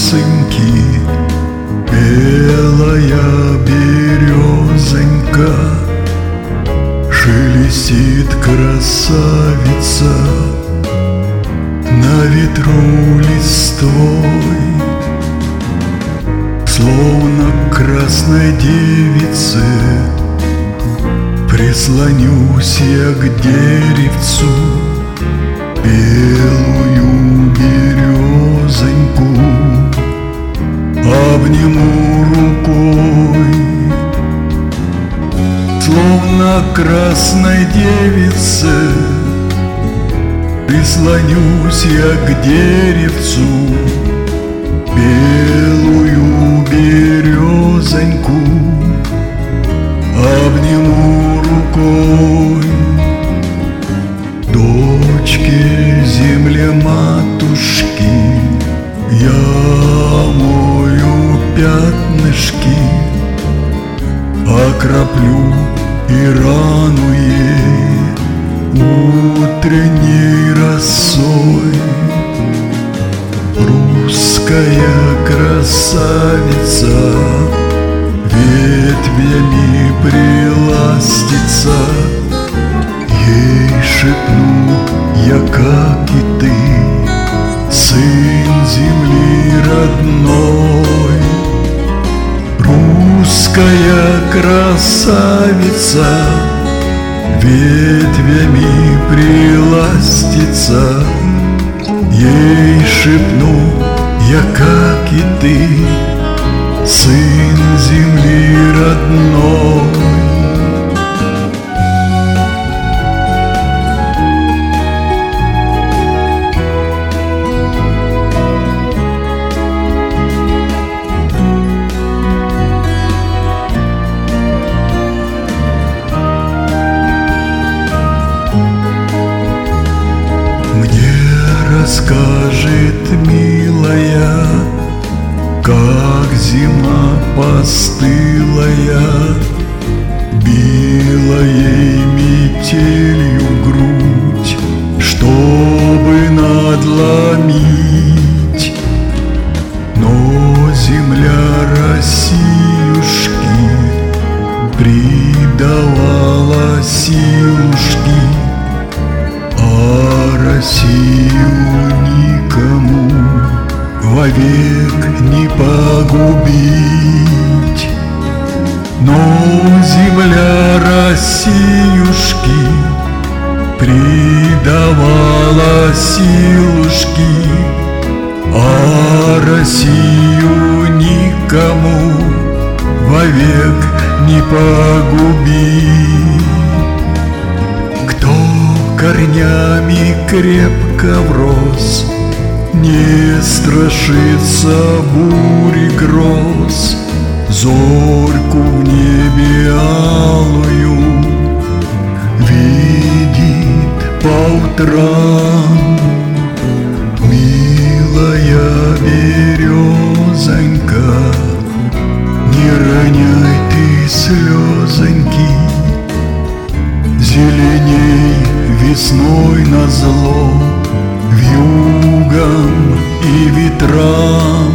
росынки, белая березонька, шелестит красавица на ветру листвой. Словно к красной девице прислонюсь я к деревцу, белую березоньку обниму рукой. Словно к красной девице прислонюсь я к деревцу, белую березоньку обниму рукой. Дочке земле матушки я мою пятнышки, окроплю и рану ей утренней росой. Русская красавица ветвями приластится, ей шепну я, как и ты, сын земли родной. Русская красавица ветвями приластится, ей шепну я, как и ты, сын земли родной. Расскажет, милая, как зима постылая била ей метелью грудь, чтобы надломить. Но земля Россиюшки придавала силушки, а Россию никому вовек не погубить. Но земля Россиюшки придавала силушки, а Россию никому вовек не погубить. Корнями крепко врос, не страшится бури гроз, зорьку в небе алую видит по утрам. Милая березонька, не роняй ты слезоньки, зеленей весной назло вьюгам и ветрам.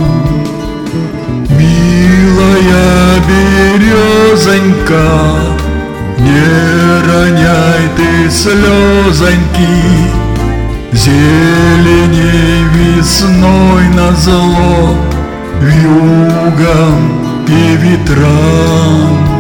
Милая березонька, не роняй ты слезоньки, зеленей весной назло вьюгам и ветрам.